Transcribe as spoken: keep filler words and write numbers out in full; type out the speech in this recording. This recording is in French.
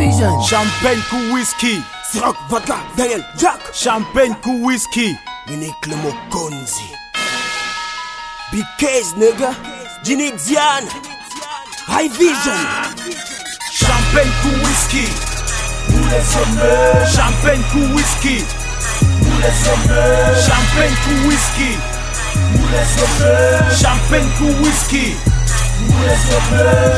Vision. Champagne coup whisky. Ciroc, vodka, Daniel, Jack. Champagne coup whisky. Unique le mot Gonzi. Big case, nigga. Ginny Diane. High Vision. Champagne coup whisky. Nous les sommets. Champagne coup whisky. Nous les sommets. Champagne coup whisky. Nous les sommets. Champagne coup whisky. Nous les sommets.